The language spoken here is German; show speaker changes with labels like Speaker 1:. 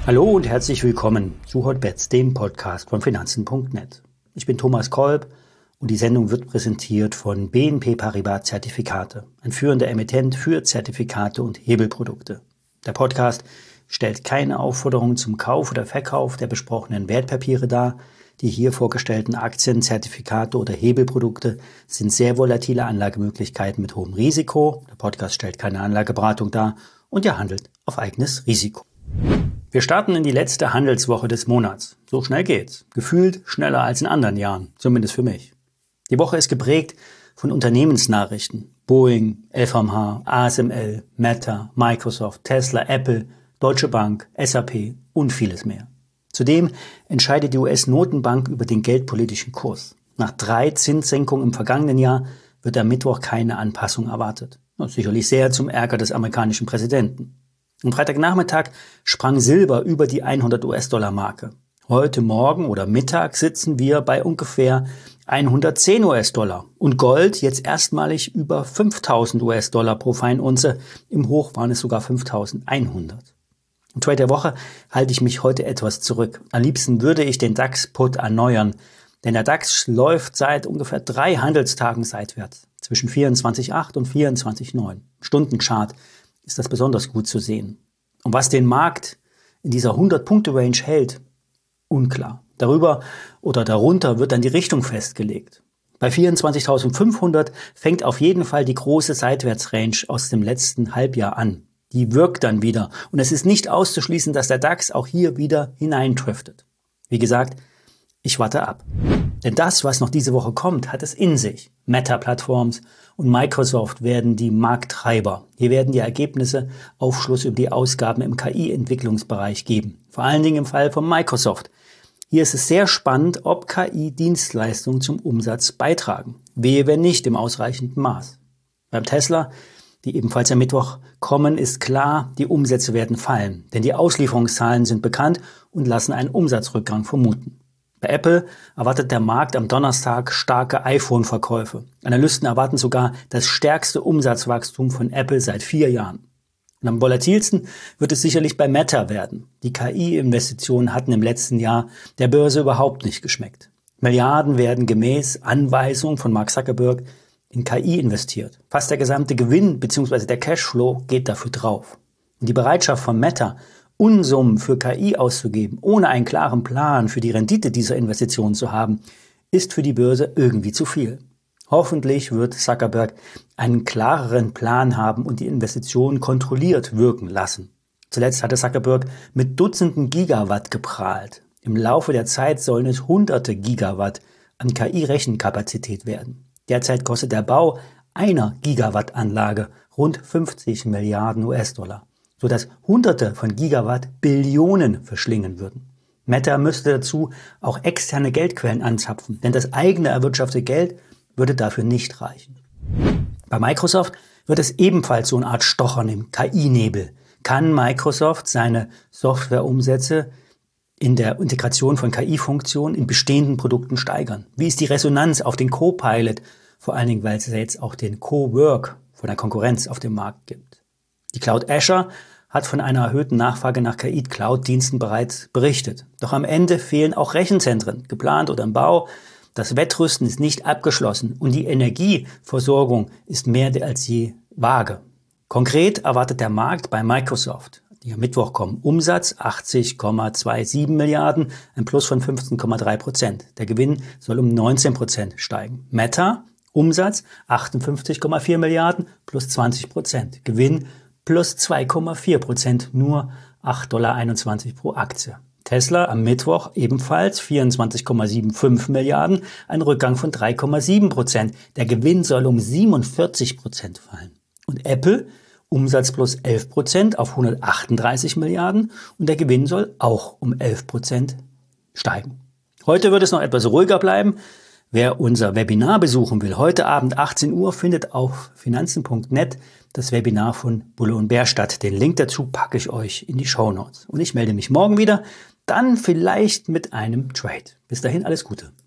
Speaker 1: Hallo und herzlich willkommen zu Hotbets, dem Podcast von Finanzen.net. Ich bin Thomas Kolb und die Sendung wird präsentiert von BNP Paribas Zertifikate, ein führender Emittent für Zertifikate und Hebelprodukte. Der Podcast stellt keine Aufforderung zum Kauf oder Verkauf der besprochenen Wertpapiere dar. Die hier vorgestellten Aktien, Zertifikate oder Hebelprodukte sind sehr volatile Anlagemöglichkeiten mit hohem Risiko. Der Podcast stellt keine Anlageberatung dar und er handelt auf eigenes Risiko. Wir starten in die letzte Handelswoche des Monats. So schnell geht's. Gefühlt schneller als in anderen Jahren, zumindest für mich. Die Woche ist geprägt von Unternehmensnachrichten. Boeing, LVMH, ASML, Meta, Microsoft, Tesla, Apple, Deutsche Bank, SAP und vieles mehr. Zudem entscheidet die US-Notenbank über den geldpolitischen Kurs. Nach 3 Zinssenkungen im vergangenen Jahr wird am Mittwoch keine Anpassung erwartet. Und sicherlich sehr zum Ärger des amerikanischen Präsidenten. Am Freitagnachmittag sprang Silber über die 100 US-Dollar-Marke. Heute Morgen oder Mittag sitzen wir bei ungefähr 110 US-Dollar. Und Gold jetzt erstmalig über 5.000 US-Dollar pro Feinunze. Im Hoch waren es sogar 5.100. Im Trade der Woche halte ich mich heute etwas zurück. Am liebsten würde ich den DAX-Put erneuern. Denn der DAX läuft seit ungefähr 3 Handelstagen seitwärts. Zwischen 24,8 und 24,9. Stundenchart ist das besonders gut zu sehen. Und was den Markt in dieser 100-Punkte-Range hält, unklar. Darüber oder darunter wird dann die Richtung festgelegt. Bei 24.500 fängt auf jeden Fall die große Seitwärtsrange aus dem letzten Halbjahr an. Die wirkt dann wieder. Und es ist nicht auszuschließen, dass der DAX auch hier wieder hineindriftet. Wie gesagt, ich warte ab. Denn das, was noch diese Woche kommt, hat es in sich. Meta-Plattforms und Microsoft werden die Markttreiber. Hier werden die Ergebnisse Aufschluss über die Ausgaben im KI-Entwicklungsbereich geben. Vor allen Dingen im Fall von Microsoft. Hier ist es sehr spannend, ob KI-Dienstleistungen zum Umsatz beitragen. Wehe, wenn nicht im ausreichenden Maß. Beim Tesla, die ebenfalls am Mittwoch kommen, ist klar, die Umsätze werden fallen. Denn die Auslieferungszahlen sind bekannt und lassen einen Umsatzrückgang vermuten. Bei Apple erwartet der Markt am Donnerstag starke iPhone-Verkäufe. Analysten erwarten sogar das stärkste Umsatzwachstum von Apple seit 4 Jahren. Und am volatilsten wird es sicherlich bei Meta werden. Die KI-Investitionen hatten im letzten Jahr der Börse überhaupt nicht geschmeckt. Milliarden werden gemäß Anweisung von Mark Zuckerberg in KI investiert. Fast der gesamte Gewinn bzw. der Cashflow geht dafür drauf. Und die Bereitschaft von Meta, Unsummen für KI auszugeben, ohne einen klaren Plan für die Rendite dieser Investitionen zu haben, ist für die Börse irgendwie zu viel. Hoffentlich wird Zuckerberg einen klareren Plan haben und die Investitionen kontrolliert wirken lassen. Zuletzt hatte Zuckerberg mit Dutzenden Gigawatt geprahlt. Im Laufe der Zeit sollen es hunderte Gigawatt an KI-Rechenkapazität werden. Derzeit kostet der Bau einer Gigawattanlage rund 50 Milliarden US-Dollar. Sodass Hunderte von Gigawatt Billionen verschlingen würden. Meta müsste dazu auch externe Geldquellen anzapfen, denn das eigene erwirtschaftete Geld würde dafür nicht reichen. Bei Microsoft wird es ebenfalls so eine Art Stochern im KI-Nebel. Kann Microsoft seine Softwareumsätze in der Integration von KI-Funktionen in bestehenden Produkten steigern? Wie ist die Resonanz auf den Copilot, vor allen Dingen, weil es ja jetzt auch den Cowork von der Konkurrenz auf dem Markt gibt? Die Cloud Azure hat von einer erhöhten Nachfrage nach KI-Cloud-Diensten bereits berichtet. Doch am Ende fehlen auch Rechenzentren, geplant oder im Bau. Das Wettrüsten ist nicht abgeschlossen und die Energieversorgung ist mehr als je vage. Konkret erwartet der Markt bei Microsoft, die am Mittwoch kommen, Umsatz 80,27 Milliarden, ein Plus von 15,3%. Der Gewinn soll um 19% steigen. Meta, Umsatz 58,4 Milliarden, plus 20%. Gewinn plus 2,4%, nur 8,21 $ pro Aktie. Tesla am Mittwoch ebenfalls 24,75 Milliarden, ein Rückgang von 3,7%. Der Gewinn soll um 47% fallen. Und Apple, Umsatz plus 11% auf 138 Milliarden und der Gewinn soll auch um 11% steigen. Heute wird es noch etwas ruhiger bleiben. Wer unser Webinar besuchen will, heute Abend 18 Uhr findet auf finanzen.net das Webinar von Bulle und Bär statt. Den Link dazu packe ich euch in die Shownotes. Und ich melde mich morgen wieder, dann vielleicht mit einem Trade. Bis dahin alles Gute.